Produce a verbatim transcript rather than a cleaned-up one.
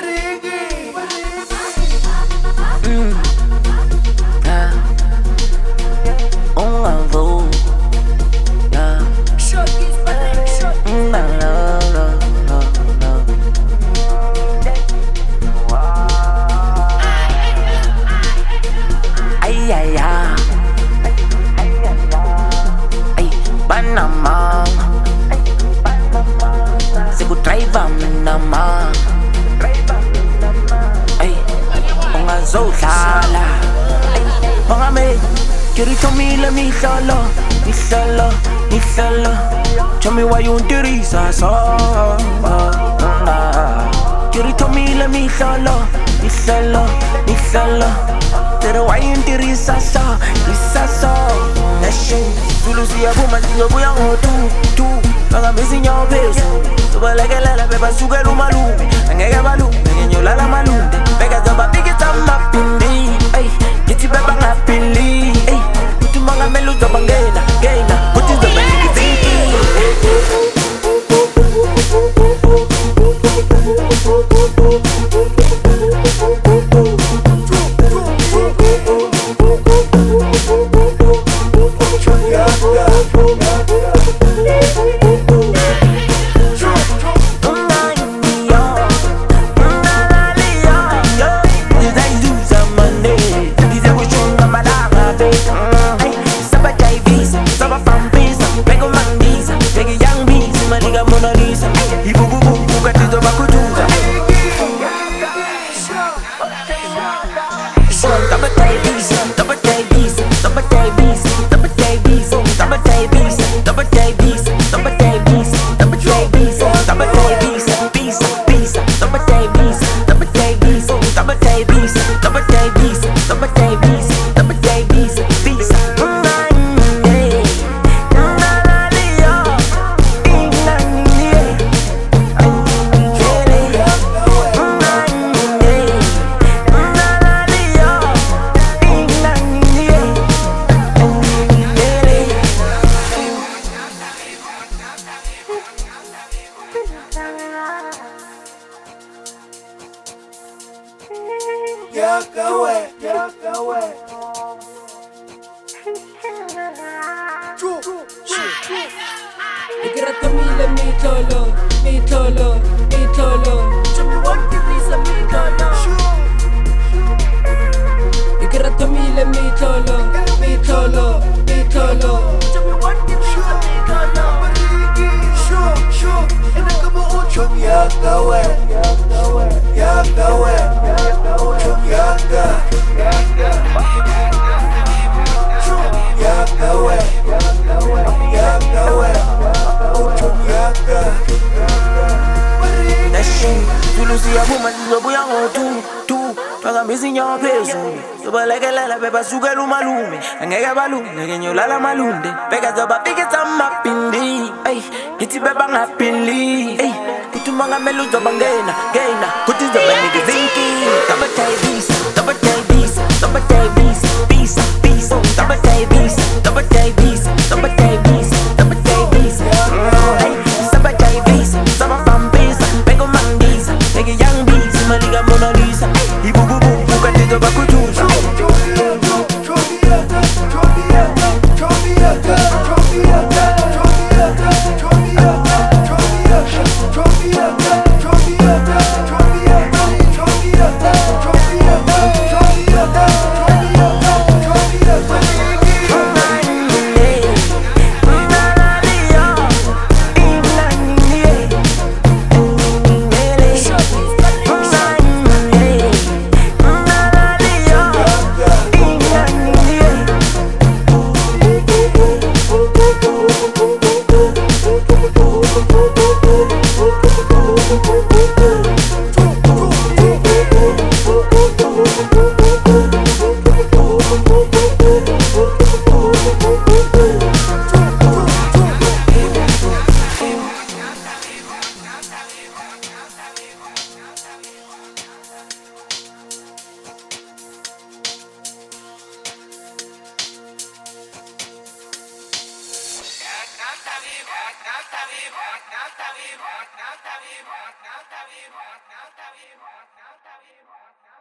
Mm. Ah. On a voe. Yeah. Mm, I love, love, love, love. Ay, ay, ay. Ay, Panama. Sigo driver mina ay ungazodlala ay mangame kirithomile mihlolo mihlolo mihlolo tell me why you ntirisa so kirithomile mihlolo mihlolo mihlolo tere why you ntirisa so isa so nation tulusiya buma siyobuya ngotu tu Magamisi nyopesu Subalekelela beba sugelu malume Angeke balume ngenyolala malunde Beka zoba bigita mapindi Ay, giti beba ngapili Ay, kutu mangamelu zoba ngena Ngena, kutu zoba nikizinki Yakawe, Yakawe. Igratamile mitolo, mitolo, mitolo. Jimmy, what give me some mitolo? Igratamile mitolo, mitolo, mitolo. Jimmy, what give me some mitolo? Sure, sure. And I come on, Chum Yakawe, Yakawe, Yakawe, Chum Yaka, Yaka, Yakawe, Yakawe, Chum Yaka. Nation tulusiya buma siyobuya ngotu tu Magamisi nyopesu Subalekelela beba sugelu malume Angeke balume ngenyolala malunde Beka zoba bigita mapindi Ay, giti beba ngapili Ay, kutu mangamelu zoba ngena Ngena, kutu zoba nikizinki Tabatay bis, tabatay bis, tabatay bis Bis, bis, tabatay bis, tabatay bis, tabatay bis, tabatay bis Ay, sabatay bis, sama pampisa Pego mangisa, pegi young bees Maliga Mona Lisa Ibububu, bukatizo bakutuza Now, now, now, now, now, now, now, now, now, now, now, now, está bien, ya está bien.